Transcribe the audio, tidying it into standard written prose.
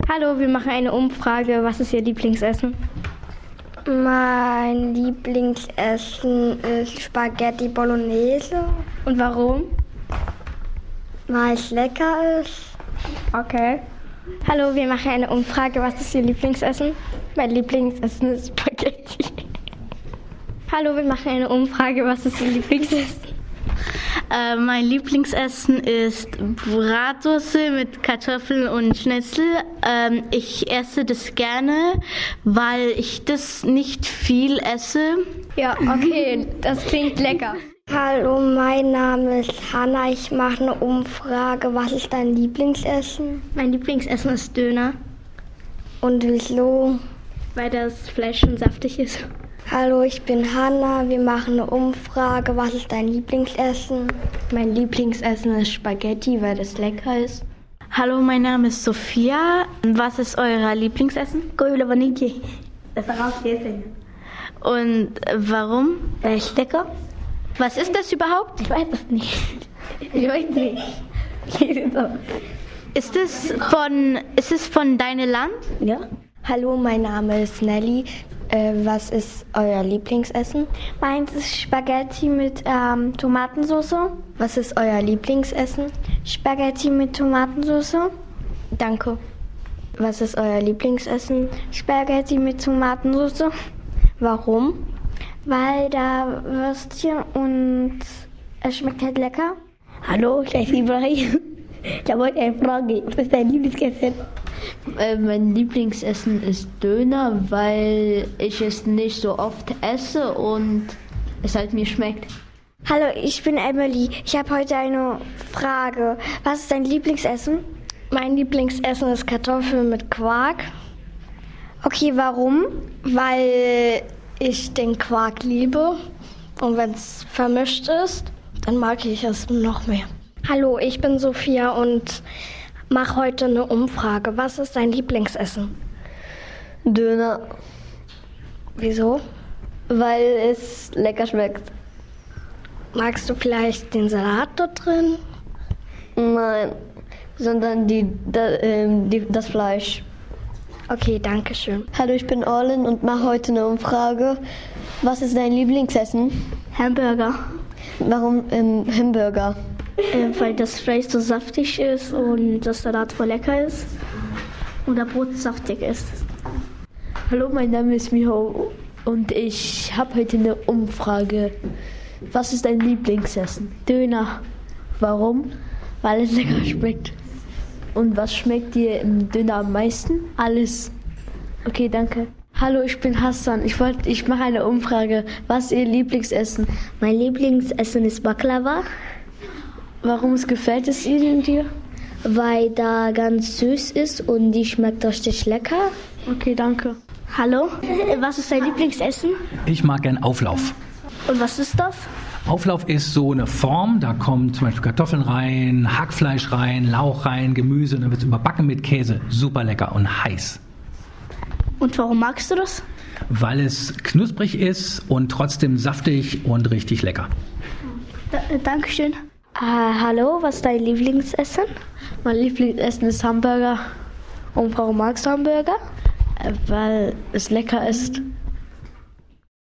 Hallo, wir machen eine Umfrage. Was ist Ihr Lieblingsessen? Mein Lieblingsessen ist Spaghetti Bolognese. Und warum? Weil es lecker ist. Okay. Hallo, wir machen eine Umfrage. Was ist Ihr Lieblingsessen? Mein Lieblingsessen ist Spaghetti. Hallo, wir machen eine Umfrage. Was ist Ihr Lieblingsessen? Mein Lieblingsessen ist Bratwurst mit Kartoffeln und Schnitzel. Ich esse das gerne, weil ich das nicht viel esse. Ja, okay, das klingt lecker. Hallo, mein Name ist Hanna. Ich mache eine Umfrage. Was ist dein Lieblingsessen? Mein Lieblingsessen ist Döner, Und wieso? weil das Fleisch schon saftig ist. Hallo, ich bin Hanna. Wir machen eine Umfrage. Was ist dein Lieblingsessen? Mein Lieblingsessen ist Spaghetti, weil das lecker ist. Hallo, mein Name ist Sophia. Was ist euer Lieblingsessen? Und warum? Weil es lecker? Was ist das überhaupt? Ich weiß es nicht. Ich weiß nicht. Ist es von deinem Land? Ja. Hallo, mein Name ist Nelly. Was ist euer Lieblingsessen? Meins ist Spaghetti mit Tomatensauce. Was ist euer Lieblingsessen? Spaghetti mit Tomatensauce. Danke. Was ist euer Lieblingsessen? Spaghetti mit Tomatensauce. Warum? Weil da Würstchen und es schmeckt halt lecker. Hallo, ich heiße Ibrahim. Ich habe heute eine Frage. Was ist dein Lieblingsessen? Mein Lieblingsessen ist Döner, weil ich es nicht so oft esse und es halt mir schmeckt. Hallo, ich bin Emily. Ich habe heute eine Frage. Was ist dein Lieblingsessen? Mein Lieblingsessen ist Kartoffeln mit Quark, Okay, warum? weil ich den Quark liebe. Und wenn es vermischt ist, dann mag ich es noch mehr. Hallo, ich bin Sophia und mache heute eine Umfrage. Was ist dein Lieblingsessen? Döner, Wieso? weil es lecker schmeckt. Magst du vielleicht den Salat dort drin? Nein, sondern das Fleisch. Okay, danke schön. Hallo, ich bin Orlin und mache heute eine Umfrage. Was ist dein Lieblingsessen? Hamburger. Warum Hamburger? Weil das Fleisch so saftig ist und das Salat voll lecker ist. Und der Brot saftig ist. Hallo, mein Name ist Miho und ich habe heute eine Umfrage. Was ist dein Lieblingsessen? Döner. Warum? Weil es lecker schmeckt. Und was schmeckt dir im Döner am meisten? Alles. Okay, danke. Hallo, ich bin Hassan. Ich mache eine Umfrage. Was ist Ihr Lieblingsessen? Mein Lieblingsessen ist Baklava, Warum gefällt es Ihnen dir? weil da ganz süß ist und die schmeckt richtig lecker. Okay, danke. Hallo, was ist dein Lieblingsessen? Ich mag gern Auflauf. Und was ist das? Auflauf ist so eine Form, da kommen zum Beispiel Kartoffeln rein, Hackfleisch rein, Lauch rein, Gemüse und dann wird es überbacken mit Käse. Super lecker und heiß. Und warum magst du das? Weil es knusprig ist und trotzdem saftig und richtig lecker. Dankeschön. Hallo, was ist dein Lieblingsessen? Mein Lieblingsessen ist Hamburger. Und warum magst du Hamburger? Weil es lecker ist.